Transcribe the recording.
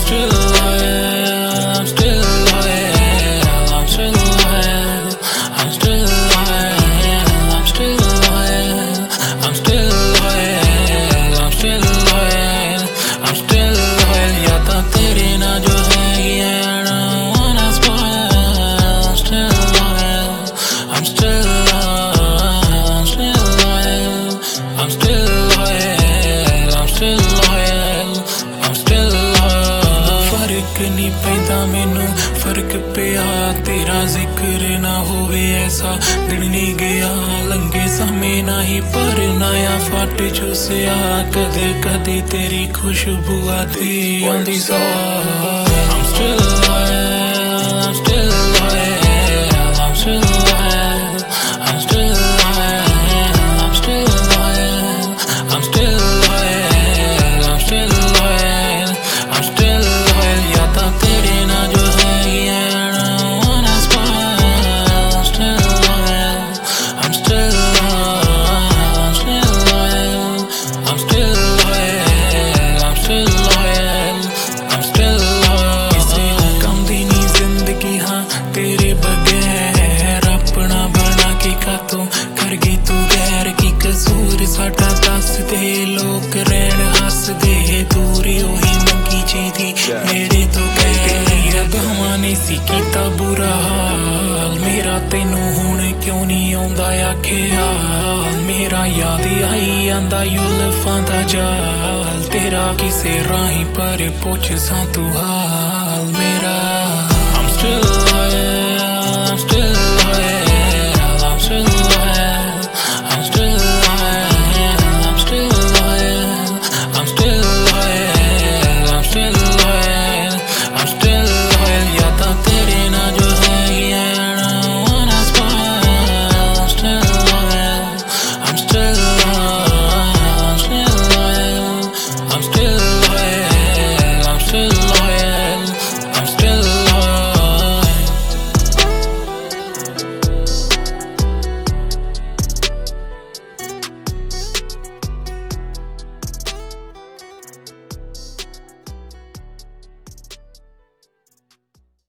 still loyal, I'm still loyal, I'm still loyal, I'm still loyal, I'm still loyal, I'm still loyal, I'm still loyal, I'm still loyal. यादां तेरे नाल जो हैगियां I don't wanna spoil. I'm still loyal, I'm still loyal, I'm still loyal, I'm still loyal, I'm still loyal, I'm still loyal. फर्क नहीं पैंदा मैनू, फर्क पिया तेरा जिक्र ना होवे ऐसा दिन नहीं गया लंघे समय ना ही पर नया फट चूसिया कदे कदे तेरी खुशबू आती आंदी सा I'm still loyal, I'm still loyal, I'm still loyal, I'm still loyal, I'm still loyal, I'm still loyal, I'm still loyal, I'm still loyal. यादां तेरे नाल जो हैगियां I don't wanna spoil. I'm still loyal, I'm still loyal, I'm still loyal, I'm still loyal, I'm still loyal, I'm still loyal. किसे हुक्म दी नी जिंदगी हाँ तेरे बगैर अपना बना के खातों कर गई तू गैर की कसूर साडा दस दे लोग रहन हस दे दूरी ओही मंगी चीदी मेरे तो गैर अगावां ने सी कीता बुरा हाल मेरा तैनू हुण क्यों नहीं आउंदा ख्याल मेरा याद आई आंदा युल्फां दा जाल तेरा किसे राही पर पुछ सां तू हाल मेरा